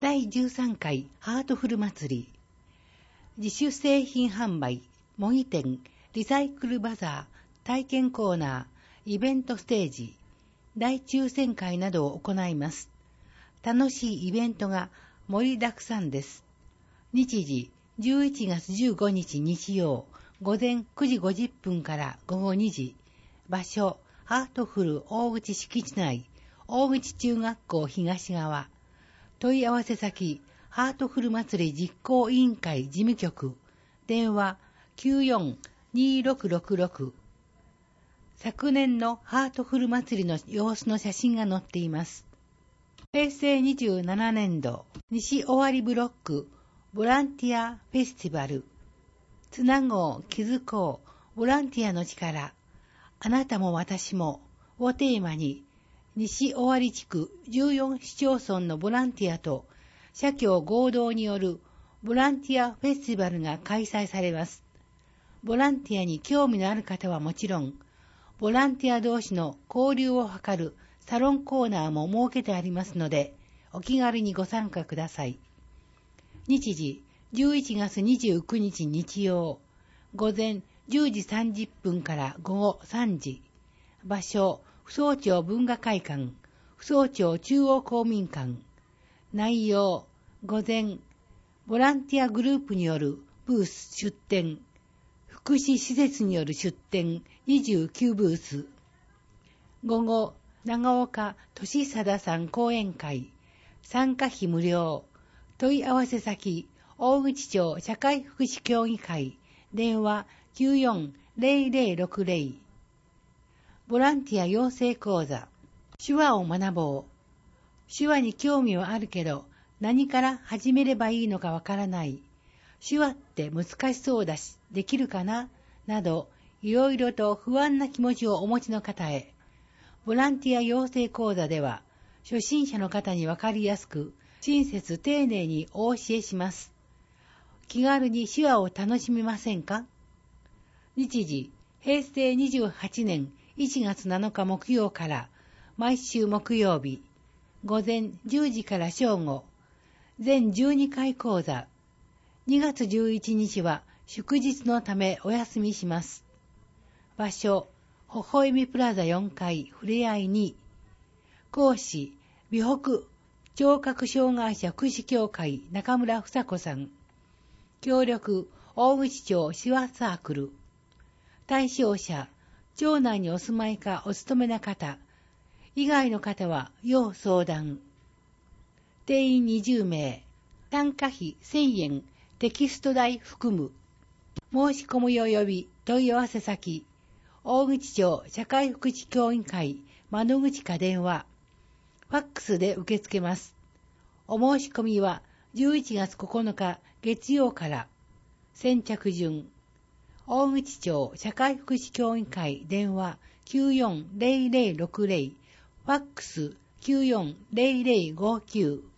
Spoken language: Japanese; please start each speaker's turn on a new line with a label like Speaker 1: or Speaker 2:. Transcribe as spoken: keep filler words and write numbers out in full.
Speaker 1: だいじゅうさんかいハートフル祭り。自主製品販売、模擬店、リサイクルバザー、体験コーナー、イベントステージ、大抽選会などを行います。楽しいイベントが盛りだくさんです。日時、じゅういちがつじゅうごにち日曜、午前くじごじゅっぷんから午後にじ。場所、ハートフル大口敷地内、大口中学校東側。問い合わせ先、ハートフル祭り実行委員会事務局。電話 きゅうよん にーろくろくろく。昨年のハートフル祭りの様子の写真が載っています。へいせいにじゅうななねんど、西尾張ブロックボランティアフェスティバル。つなごう、気づこう、ボランティアの力。あなたも私もをテーマに、西尾張地区じゅうよん市町村のボランティアと社協合同によるボランティアフェスティバルが開催されます。ボランティアに興味のある方はもちろん、ボランティア同士の交流を図るサロンコーナーも設けてありますので、お気軽にご参加ください。日時、じゅういちがつにじゅうくにち日曜、午前じゅうじさんじゅっぷんから午後さんじ。場所、扶桑町文化会館、扶桑町中央公民館。内容、午前、ボランティアグループによるブース出展、福祉施設による出展にじゅうきゅうブース。午後、長岡俊貞さん講演会、参加費無料。問い合わせ先、大口町社会福祉協議会、電話 きゅうよん ぜろぜろろくぜろ。ボランティア養成講座、手話を学ぼう。手話に興味はあるけど、何から始めればいいのかわからない。手話って難しそうだし、できるかななど、いろいろと不安な気持ちをお持ちの方へ、ボランティア養成講座では、初心者の方にわかりやすく、親切丁寧にお教えします。気軽に手話を楽しみませんか？日時、へいせいにじゅうはちねんいちがつなのか木曜から、毎週木曜日、午前じゅうじから正午、全じゅうにかい講座。にがつじゅういちにちは祝日のためお休みします。場所、ほほえみプラザよんかいふれあいに。講師、美北聴覚障害者福祉協会中村房子さん。協力、大口町手話サークル。対象者、町内にお住まいかお勤めな方、以外の方は要相談。定員にじゅうめい、参加費せんえん、テキスト代含む。申し込み及び問い合わせ先、大口町社会福祉協議会窓口か電話、ファックスで受け付けます。お申し込みはじゅういちがつここのか月曜から。先着順。大口町社会福祉協議会電話 きゅうよんぜろぜろろくぜろ、ファックス きゅうよんぜろぜろごきゅう。